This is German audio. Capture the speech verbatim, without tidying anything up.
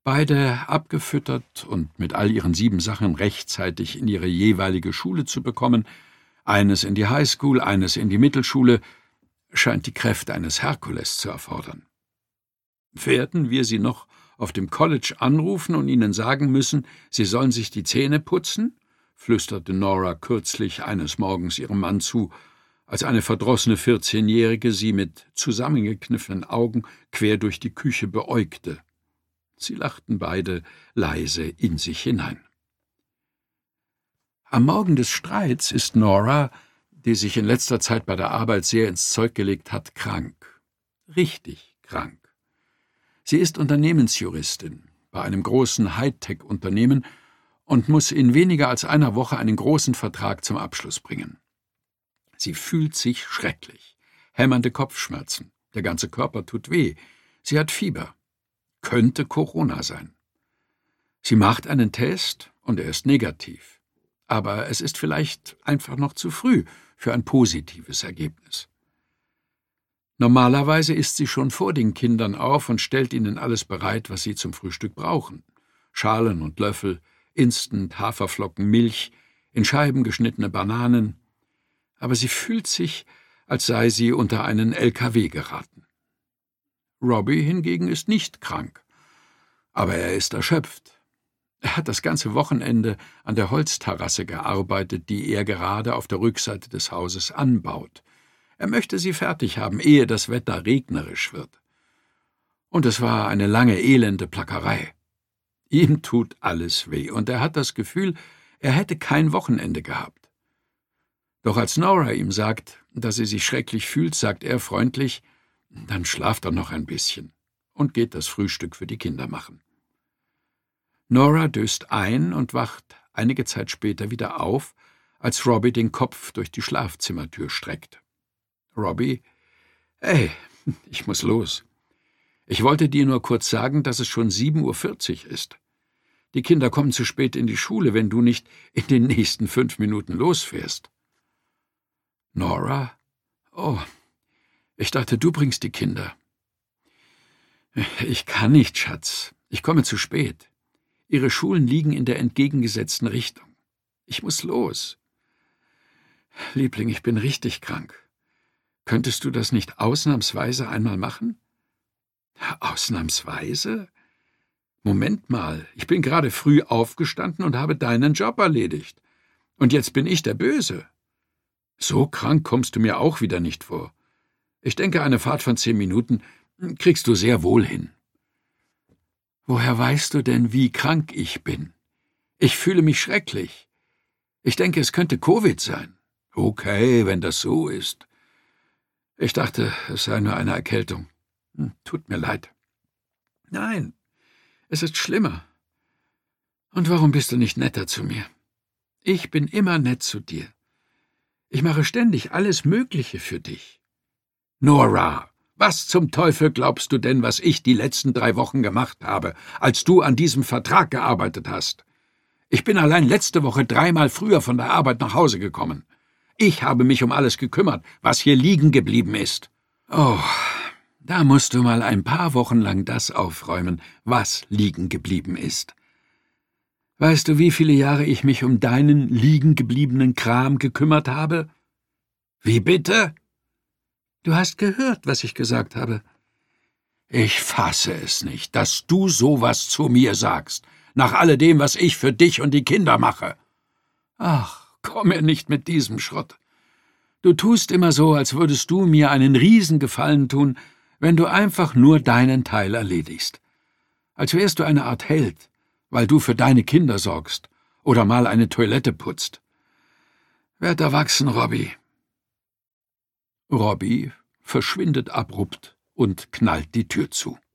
Beide abgefüttert und mit all ihren sieben Sachen rechtzeitig in ihre jeweilige Schule zu bekommen, eines in die Highschool, eines in die Mittelschule, scheint die Kräfte eines Herkules zu erfordern. Werden wir sie noch auf dem College anrufen und ihnen sagen müssen, sie sollen sich die Zähne putzen?« flüsterte Nora kürzlich eines Morgens ihrem Mann zu, als eine verdrossene vierzehnjährige sie mit zusammengekniffenen Augen quer durch die Küche beäugte. Sie lachten beide leise in sich hinein. Am Morgen des Streits ist Nora, die sich in letzter Zeit bei der Arbeit sehr ins Zeug gelegt hat, krank. Richtig krank. Sie ist Unternehmensjuristin bei einem großen Hightech-Unternehmen und muss in weniger als einer Woche einen großen Vertrag zum Abschluss bringen. Sie fühlt sich schrecklich. Hämmernde Kopfschmerzen. Der ganze Körper tut weh. Sie hat Fieber. Könnte Corona sein. Sie macht einen Test und er ist negativ. Aber es ist vielleicht einfach noch zu früh für ein positives Ergebnis. Normalerweise isst sie schon vor den Kindern auf und stellt ihnen alles bereit, was sie zum Frühstück brauchen. Schalen und Löffel, Instant, Haferflocken, Milch, in Scheiben geschnittene Bananen. Aber sie fühlt sich, als sei sie unter einen L K W geraten. Robbie hingegen ist nicht krank, aber er ist erschöpft. Er hat das ganze Wochenende an der Holzterrasse gearbeitet, die er gerade auf der Rückseite des Hauses anbaut. Er möchte sie fertig haben, ehe das Wetter regnerisch wird. Und es war eine lange, elende Plackerei. Ihm tut alles weh, und er hat das Gefühl, er hätte kein Wochenende gehabt. Doch als Nora ihm sagt, dass sie sich schrecklich fühlt, sagt er freundlich, »Dann schlaf doch noch ein bisschen«, und geht das Frühstück für die Kinder machen. Nora döst ein und wacht einige Zeit später wieder auf, als Robbie den Kopf durch die Schlafzimmertür streckt. Robbie, »Hey, ich muss los. Ich wollte dir nur kurz sagen, dass es schon sieben Uhr vierzig ist. Die Kinder kommen zu spät in die Schule, wenn du nicht in den nächsten fünf Minuten losfährst.« Nora, »Oh, ich dachte, du bringst die Kinder.« »Ich kann nicht, Schatz. Ich komme zu spät. Ihre Schulen liegen in der entgegengesetzten Richtung. Ich muss los.« »Liebling, ich bin richtig krank. Könntest du das nicht ausnahmsweise einmal machen?« »Ausnahmsweise? Moment mal, ich bin gerade früh aufgestanden und habe deinen Job erledigt. Und jetzt bin ich der Böse. So krank kommst du mir auch wieder nicht vor. Ich denke, eine Fahrt von zehn Minuten kriegst du sehr wohl hin.« »Woher weißt du denn, wie krank ich bin? Ich fühle mich schrecklich. Ich denke, es könnte Covid sein.« »Okay, wenn das so ist. Ich dachte, es sei nur eine Erkältung. Hm, tut mir leid.« »Nein, es ist schlimmer. Und warum bist du nicht netter zu mir? Ich bin immer nett zu dir. Ich mache ständig alles Mögliche für dich.« »Nora, was zum Teufel glaubst du denn, was ich die letzten drei Wochen gemacht habe, als du an diesem Vertrag gearbeitet hast? Ich bin allein letzte Woche dreimal früher von der Arbeit nach Hause gekommen. Ich habe mich um alles gekümmert, was hier liegen geblieben ist.« »Oh, da musst du mal ein paar Wochen lang das aufräumen, was liegen geblieben ist. Weißt du, wie viele Jahre ich mich um deinen liegen gebliebenen Kram gekümmert habe?« »Wie bitte?« »Du hast gehört, was ich gesagt habe.« »Ich fasse es nicht, dass du sowas zu mir sagst, nach alledem, was ich für dich und die Kinder mache.« »Ach, komm mir nicht mit diesem Schrott. Du tust immer so, als würdest du mir einen Riesengefallen tun, wenn du einfach nur deinen Teil erledigst. Als wärst du eine Art Held, weil du für deine Kinder sorgst oder mal eine Toilette putzt. Werd erwachsen, Robbie.« Robbie verschwindet abrupt und knallt die Tür zu.